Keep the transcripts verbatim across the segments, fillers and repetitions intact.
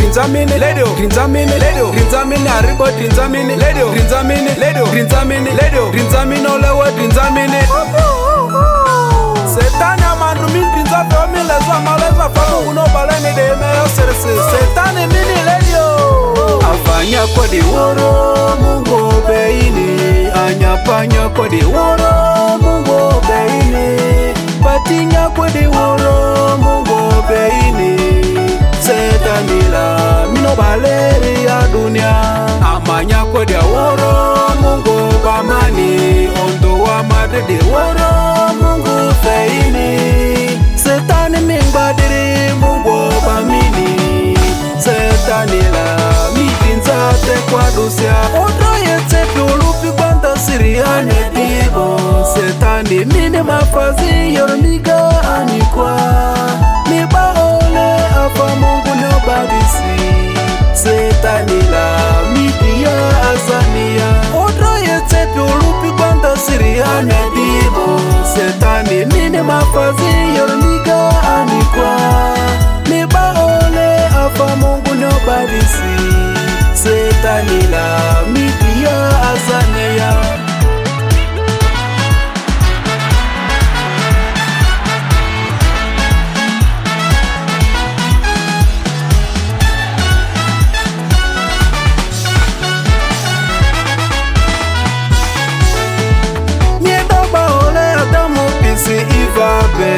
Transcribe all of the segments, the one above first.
Grinzamini, Ledo, Grinzamini, Ledo, Grinzamini, Aribo, Grinzamini, Ledo, Grinzamini, Ledo, Grinzamini, Ledo, Grinzamini, Olewa, Grinzamini. Setani amandu min Grinzafe omi lezwa malezwa famu uno baleni de meyo serese. Setani mini Ledo. Afanya kwa di woro, Mungu beini. Anyapanya kwa di woro, Mungu beini. Patinya kwa di woro, Mungu beini. Setani la mino baleri ya dunia. Amanya kwa di woro, Mungu bamani. Ondo wa madre di woro, Mungu beini. Setani mingbadiri, Mungu bamini. Setani la mitinzate kwa dusia. Odo yete piulupi kwanta siriane dibo. Setani mini mafazi yormiga anikwa. Mibaole afa Mungu nyobadisi. Setani la midia azania. Odo yete piulupi kwanta siriane dibo. Setani mini mafazi yormiga anikwa. Mibaole afa Mungu nyobadisi. Setani la midia azania. Ivabe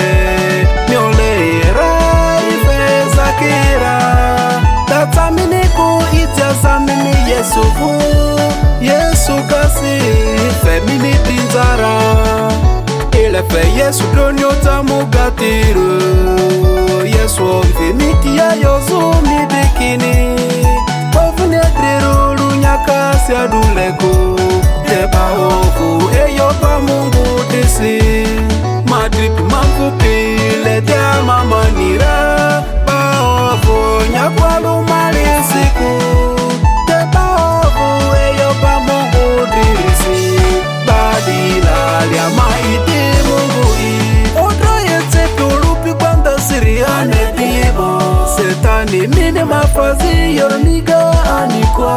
miolera ife zakira tatamini ku itazamini Yesu ku Yesu kasi femini tinzara ele fe Yesu donyo tamugatiru Yesu mfiniki ya yozu midikini ovune driru lunyaka siaduleko teba oku eyo pa Mungu disi Madrip mamfupi lete mama nira Baovu nyakwalu malisiku Te baovu eyo pa Mungu dirisi Badila lia maiti Mungu i Odro yete piulupi kwanta siriane dibo Setani mini mafazi yormiga anikwa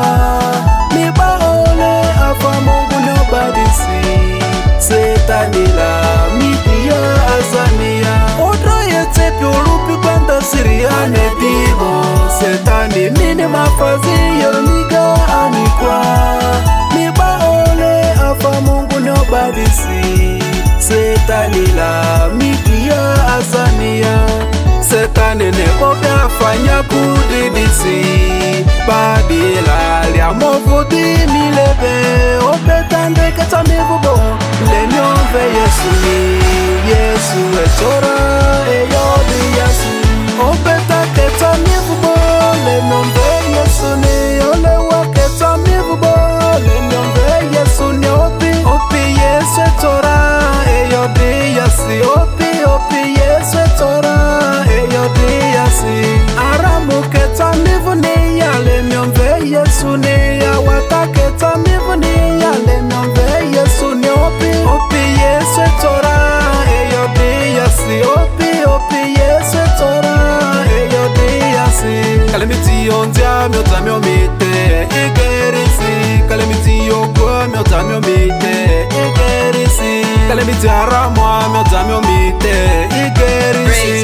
Mibaole afa Mungu nyobadisi Setani la midia azania Odro yete piulupi kwanta siriane dibo Setani mini mafazi yormiga anikwa Mibaole afa Mungu nyobadisi Setani la midia azania Setani nekobe afanya kudidisi Badila lia movuti milebe Opetande ketamivubo Lenyove Yesu ni Yesu echora eyodi Yesu Opeta ketamivubo Lenyove Yesu ni Olewa ketamivubo Lenyove Yesu ni Opi Opi Yesu echora eyodi Yasi Opi Opi Yesu echora eyodi Yasi Aramu ketamivu ni yale Lenyove Yesu ni Awata ketamivu ni yale Lenyove Yesu ni Opi Opi Yesu echora eyodi Yasi Opi Opi Yesu echora eyodi Yasi Kalemiti ondia miota miomite igerisi Kalemiti yokwa miota miomite igerisi Kalemiti aramwa miota miomite igerisi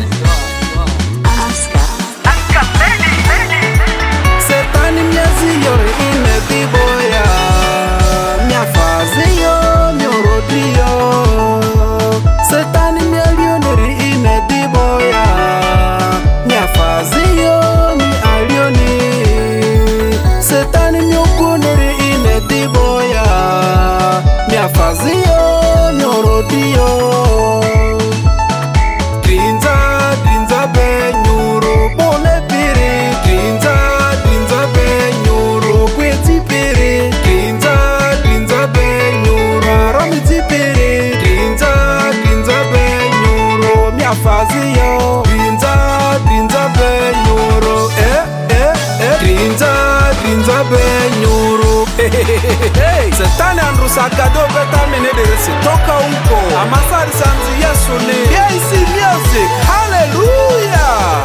Setani miazi yore ine diboya Miafazi yo miorodio Setani mialioneri ine diboya Miafazi yo mi alioni Setani miokuneri ine diboya Miafazi yo miorodio Grinza, grinza benyuro Bole piri Grinza, grinza benyuro Kweti piri Grinza, grinza benyuro Ramiti piri Grinza, grinza benyuro Miafazi yo Grinza, grinza benyuro Eh, eh, eh Grinza, grinza benyuro Setani andru sakado beta menederese Toka unko Amasari sanzi Yesu ni B I C Music Hallelujah